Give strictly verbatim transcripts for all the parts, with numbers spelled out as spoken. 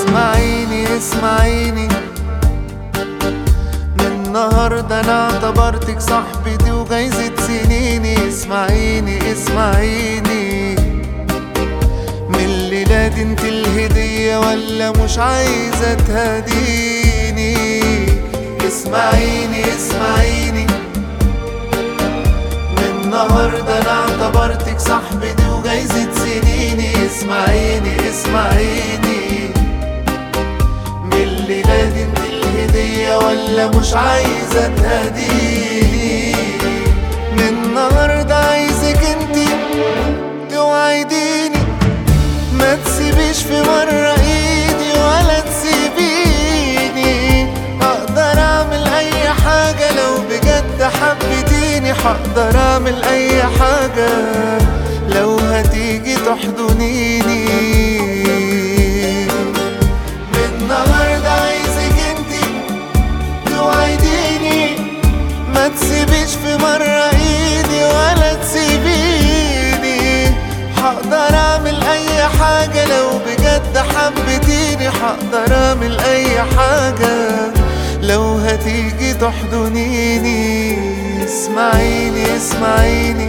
اسمعيني اسمعيني، من النهاردة انا اعتبرتك صاحبتي وجايزة سنيني. اسمعيني اسمعيني، من الليلة دي انت الهدية ولا مش عايزة تهديني؟ اسمعيني اسمعيني، من النهاردة انا اعتبرتك صاحبتي وجايزة سنيني. اسمعيني اسمعيني، من الليلة دي انت الهدية ولا مش عايزة تهديني؟ من النهاردة عايزك انتي توعديني، ما تسيبيش في مرة ايدي ولا تسيبيني. هقدر اعمل اي حاجة لو بجد حبيتيني، هقدر اعمل اي حاجة لو هتيجي تحضنيني. من النهاردة عايزك انتي توعديني، ما تسيبيش في مرة ايدي ولا تسيبيني. هقدر اعمل اي حاجة لو بجد حبيتيني، هقدر اعمل اي حاجة لو هتيجي تحضنيني. اسمعيني اسمعيني،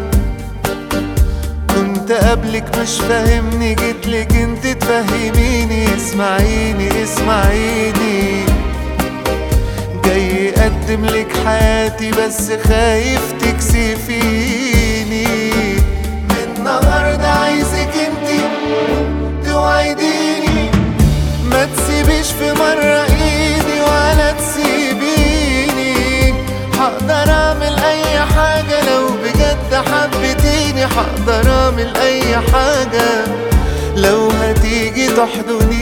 كنت قبلك مش فاهمني، جيتلك انت تفهميني. اسمعيني اسمعيني، جاي اقدم لك حياتي بس خايف تكسفيني. من النهارده عايزك انتي توعديني، ما تسيبيش في مرة ايدي ولا تسيبيني. هقدر اعمل اي حاجة لو بجد حبيتيني، هقدر اعمل اي حاجة لو هتيجي تحضنيني.